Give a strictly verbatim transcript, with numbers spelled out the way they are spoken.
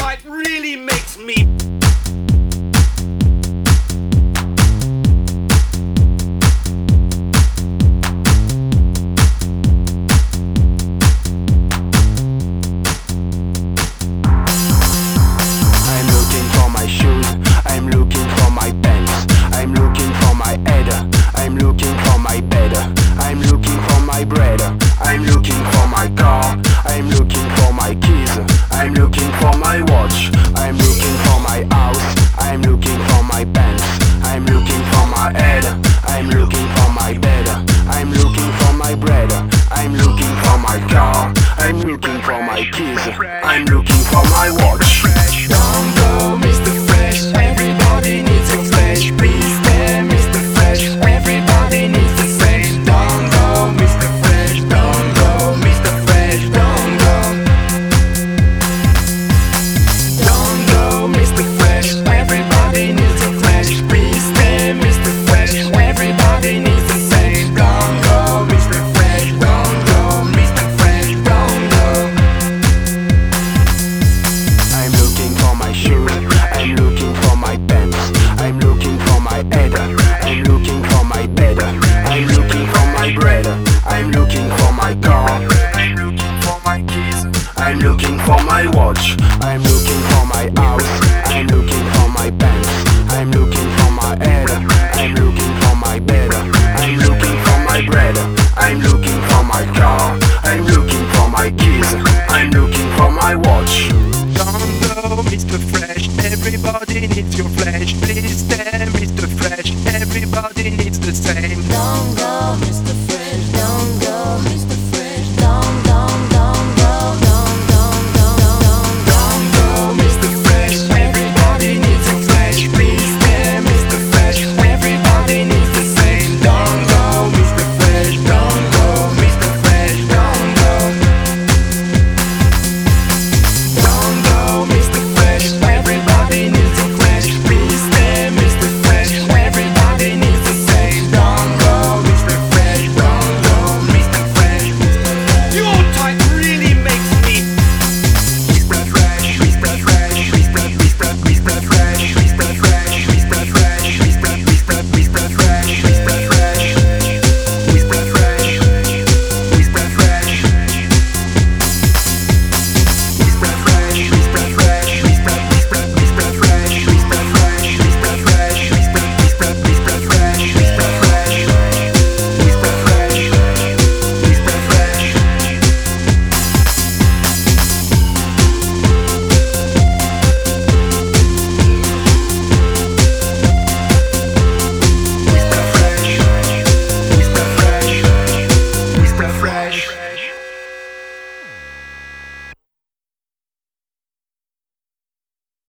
like really makes me. I'm looking for my shoes, I'm looking for my pants, I'm looking for my head, I'm looking for my bed, I'm looking for my bread, I'm looking for my car, I'm looking for my keys, I'm looking for my watch, I'm looking for my house, I'm looking for my pants, I'm looking for my head, I'm looking for my bed, I'm looking for my bread, I'm looking for my car, I'm looking for my keys, I'm looking for my watch. Don't go, Mister Fresh. Everybody needs a flash. Please stay, Mister Fresh. Everybody needs the same. Don't go, Mister Fresh. Don't go, Mister Fresh. Don't go. Don't go, Mister Fresh. Everybody needs a flash. Please stay, Mister Fresh. Everybody needs the same. Don't go, Mister Fresh. Don't go, Mister Fresh. Don't go. I'm looking for my shoes, I'm looking for my pants, I'm looking for my head, I'm looking for my bed, I'm looking for my bread, I'm looking for my car, I'm looking for my keys, I'm looking for my watch, I'm looking for my house, I'm looking for my pants, I'm looking for my head, I'm looking for my bed, I'm looking for my bread, I'm looking for my car, I'm looking for my keys, I'm looking for my watch. Don't go, Mister Fresh. Everybody needs your flesh. Please stay,